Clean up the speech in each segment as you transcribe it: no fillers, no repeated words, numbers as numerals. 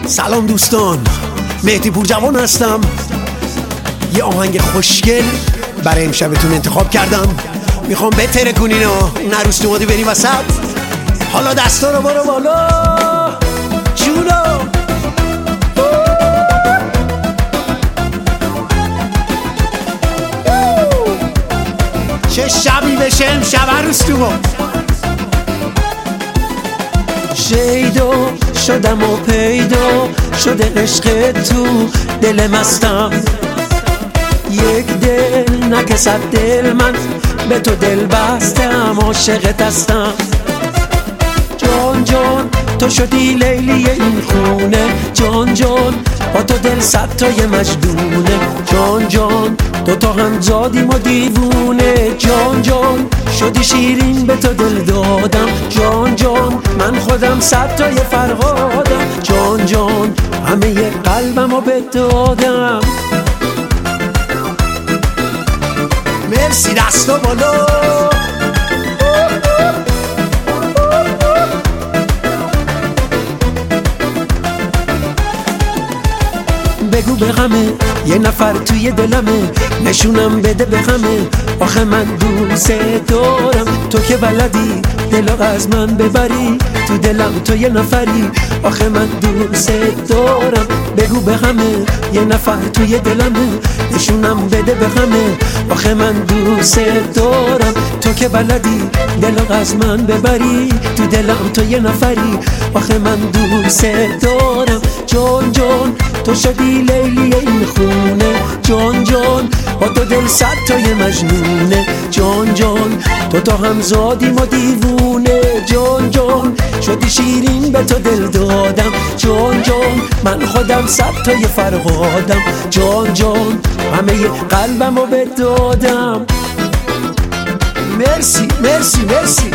سلام دوستان، مهدی پورجوان هستم. یه آهنگ خوشگل برای امشبتون انتخاب کردم. میخوام بترکونین و نروز تو مادی بریم وسط. حالا دستا رو برو بالا جونو. چه شبی بشه امشب عروس تو ما. شیدا شدم و پیدا شده عشق تو دل مستم. یک دل نه که صد دل، من به تو دل بستم، عاشقت هستم. جان جان تو شدی لیلی این خونه، جان جان با تو دل صد تای مجنونه. جان جان دو تا هم زادیم و دیوونه. جان جان شدی شیرین به تو دل دادم. جان جان من خودم صد تای فرهادم. جان جان همه قلبم رو بدادم. مرسی دستا بالا. بگو به غمه یه نفر توی دلمه، نشونم بده به غمه. آخه من دوست دارم، تو که بلدی دلو از من ببری، تو دلم تو یه نفری. آخه من دوست دارم، بگو به غمه یه نفر توی دلمه، نشونم بده به غمه. آخه من دوست دارم، تو که بلدی دلو از من ببری، تو دلم تو یه نفری. آخه من دوست دارم. جان جان تو شدی لیلی این خونه، جان جان با تو دل صد تای مجنونه. جان جان تو تا هم زادیم و دیوونه. جان جان شدی شیرین به تو دل دادم. جان جان من خودم صد تای فرهادم. جان جان همه قلبم رو بدادم. مرسی مرسی مرسی.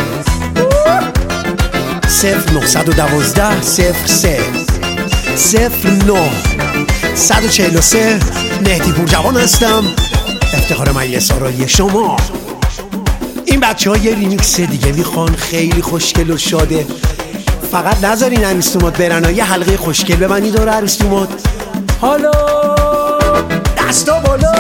0912 03 09 143 مهدی پورجوان هستم. افتخار مجلس آرایی شما. این بچه ها یه ریمیکس دیگه میخوان، خیلی خوشگل و شاده. فقط نذارین عروستومات برن و یه حلقه خوشگل ببنید دور عروستومات. حالا دستا بالا.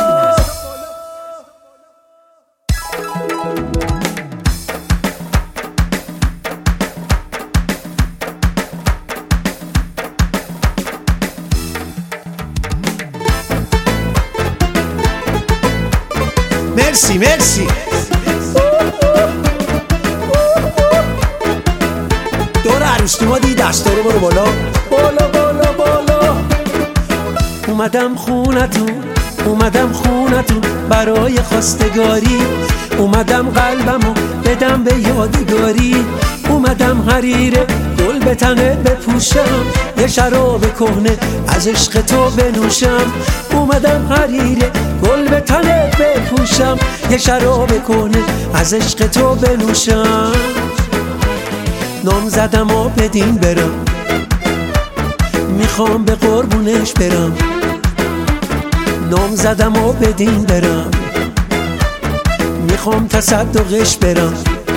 مرسی مرسی. دور عروس تو مادی دستا رو برو بالا بالا بالا بالا. اومدم خونتون، اومدم خونتون برای خواستگاری. اومدم قلبمو بدم به یادگاری. اومدم حریره گل به تنه بپوشم، یه شراب کهنه از عشق تو بنوشم. اومدم حریره گل به تنه بپوشم، یه شراب کهنه از عشق تو بنوشم. نام زدم و بدین برم، میخوام به قربونش برم. نام زدم و بدین برم، میخوام تصدقش برم.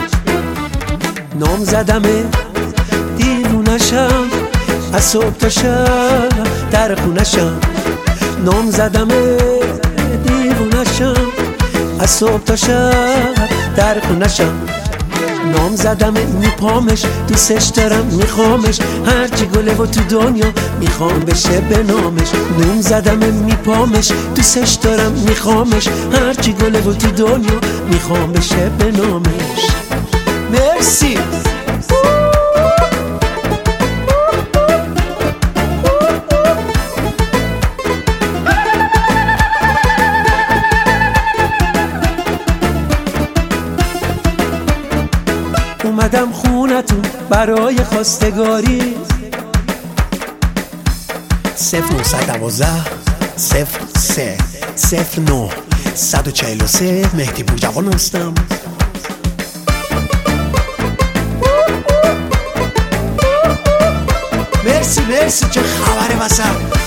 نام زدمه دیوونشم، از صبح تا شب در خونشم. نام زدمه دیوونشم، از صبح تا شب در خونشم. نام زدمه میپامش، دوستش دارم میخوامش. هرچی گله و تو دنیا میخوام بشه به نامش. نام زدمه میپامش، دوستش دارم میخوامش. هرچی گله و تو دنیا میخوام بشه به نامش. مرسی. اومدم خونتون برای خواستگاری. 0912 03 09 143 مهدی پورجوان هستم. مرسی مرسی. چه خبره واسم؟